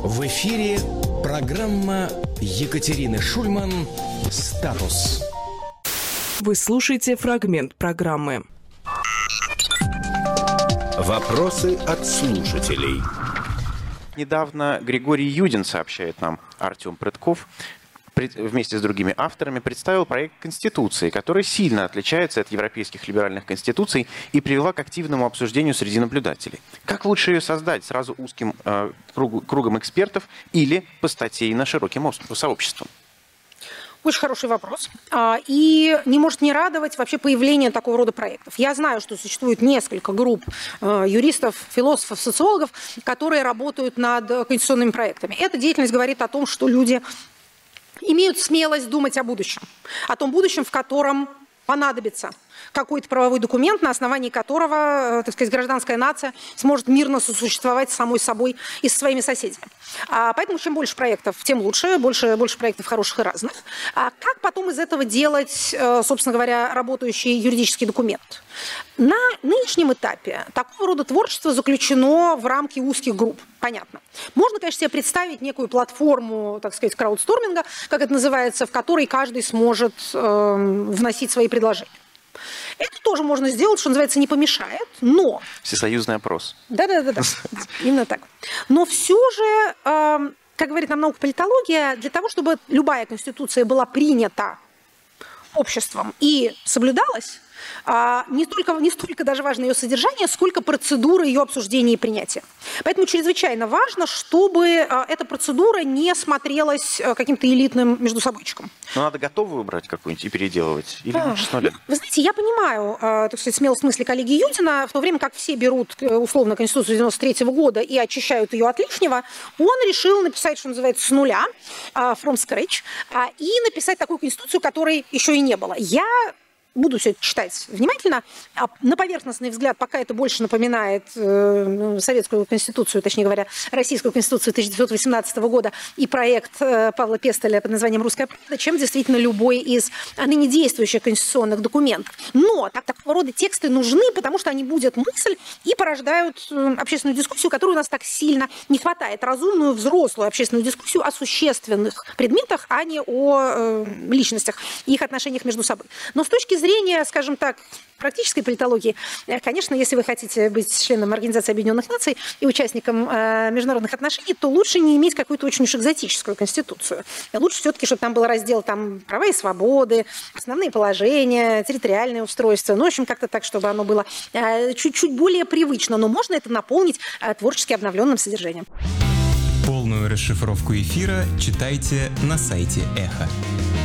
В эфире программа Екатерины Шульман «Статус». Вы слушаете фрагмент программы. Вопросы от слушателей. Недавно Григорий Юдин, сообщает нам Артем Прытков, вместе с другими авторами представил проект Конституции, который сильно отличается от европейских либеральных конституций и привела к активному обсуждению среди наблюдателей. Как лучше ее создать? Сразу узким кругом экспертов или по статейно широким сообществом? Очень хороший вопрос. И не может не радовать вообще появление такого рода проектов. Я знаю, что существует несколько групп юристов, философов, социологов, которые работают над конституционными проектами. Эта деятельность говорит о том, что люди имеют смелость думать о будущем. О том будущем, в котором понадобится какой-то правовой документ, на основании которого, так сказать, гражданская нация сможет мирно сосуществовать с самой собой и со своими соседями. Поэтому чем больше проектов, тем лучше, больше проектов хороших и разных. Как потом из этого делать, собственно говоря, работающий юридический документ? На нынешнем этапе такого рода творчество заключено в рамки узких групп. Понятно. Можно, конечно, себе представить некую платформу, так сказать, краудсторминга, как это называется, в которой каждый сможет вносить свои предложения. Это тоже можно сделать, что называется, не помешает, но... Всесоюзный опрос. Да, именно так. Но все же, как говорит нам наука политология, для того, чтобы любая конституция была принята обществом и соблюдалась, не столько даже важно ее содержание, сколько процедура ее обсуждения и принятия. Поэтому чрезвычайно важно, чтобы эта процедура не смотрелась каким-то элитным междусобойчиком. Но надо готовую брать какую-нибудь и переделывать? Или лучше с нуля? Вы знаете, я понимаю, так сказать, смелость мысли коллеги Юдина, в то время как все берут условно Конституцию 93 года и очищают ее от лишнего, он решил написать, что называется, с нуля, from scratch, и написать такую Конституцию, которой еще и не было. Я буду все это читать внимательно. На поверхностный взгляд пока это больше напоминает советскую конституцию, точнее говоря, российскую конституцию 1918 года и проект Павла Пестеля под названием «Русская правда», чем действительно любой из ныне действующих конституционных документов. Но такого рода тексты нужны, потому что они будут мысль и порождают общественную дискуссию, которой у нас так сильно не хватает. Разумную, взрослую общественную дискуссию о существенных предметах, а не о личностях и их отношениях между собой. Но с точки зрения, скажем так, практической политологии, конечно, если вы хотите быть членом Организации Объединенных Наций и участником международных отношений, то лучше не иметь какую-то очень уж экзотическую конституцию. Лучше все-таки, чтобы там был раздел права и свободы, основные положения, территориальное устройство. Ну, в общем, как-то так, чтобы оно было чуть-чуть более привычно. Но можно это наполнить творчески обновленным содержанием. Полную расшифровку эфира читайте на сайте Эхо.